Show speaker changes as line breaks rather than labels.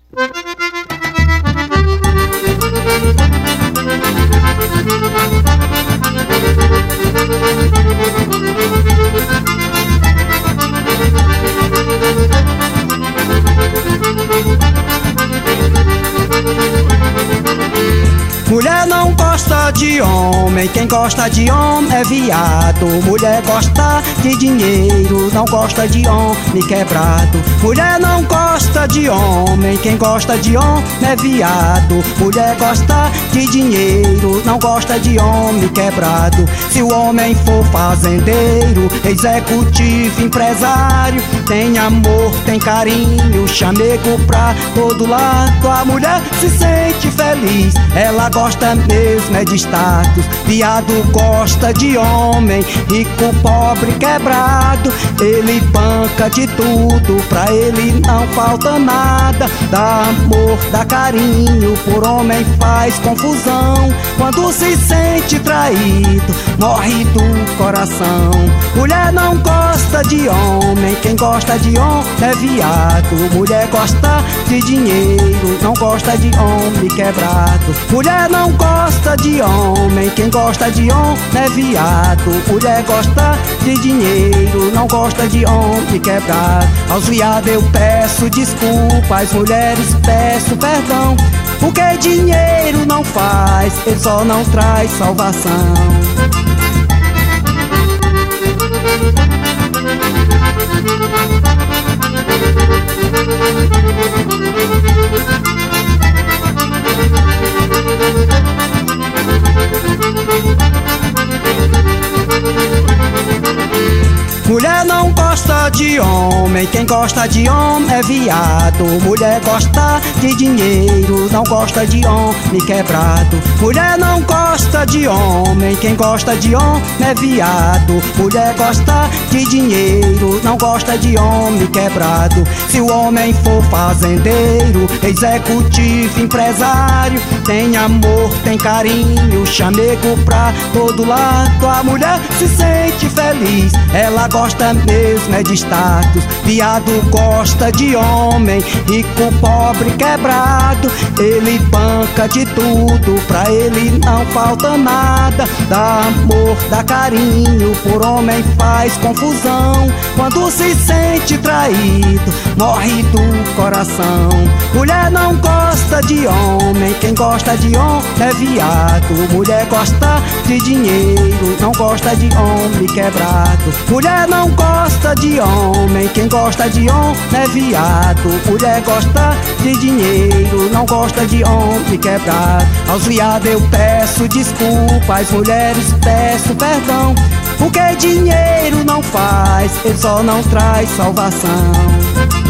Mulher não gosta de homem, quem gosta de homem é viado. Mulher gosta de dinheiro, não gosta de homem quebrado. Mulher não gosta de homem, quem gosta de homem é viado. Mulher gosta de dinheiro, não gosta de homem quebrado. Se o homem for fazendeiro, executivo, empresário, tem amor, tem carinho, chamego pra todo lado. A mulher se sente feliz, ela gosta mesmo é de status. Viado gosta de homem, rico, pobre, quebrado. Ele banca de tudo, pra ele não falta nada. Dá amor, dá carinho, por homem faz confusão. Quando se sente traído, morre do coração. Mulher não gosta de homem, quem gosta de homem é viado. Mulher gosta de dinheiro, não gosta de homem quebrado. Mulher não gosta de homem, quem gosta de homem é viado. Mulher gosta de dinheiro, não gosta de homem quebrado. Aos viados eu peço desculpa, às mulheres peço perdão, porque dinheiro não faz, ele só não traz salvação. Mulher não gosta de homem, quem gosta de homem é viado. Mulher gosta de dinheiro, não gosta de homem quebrado. Mulher não gosta de homem, quem gosta de homem é viado. Mulher gosta de dinheiro, não gosta de homem quebrado. Se o homem for fazendeiro, executivo, empresário, tem amor, tem carinho, chamego pra todo lado. A mulher se sente feliz, ela gosta mesmo é de status. Viado gosta de homem, rico, pobre, quebrado. Ele banca de tudo, pra ele não falta nada. Dá amor, dá carinho, por homem faz confusão. Quando se sente traído, morre do coração. Mulher não gosta de homem, quem gosta de homem é viado. Mulher gosta de dinheiro, não gosta de homem quebrado. Mulher não gosta de homem, quem gosta de homem é viado. Mulher gosta de dinheiro, não gosta de homem quebrado. Aos viados eu peço desculpa, às mulheres peço perdão, porque dinheiro não faz, ele só não traz salvação.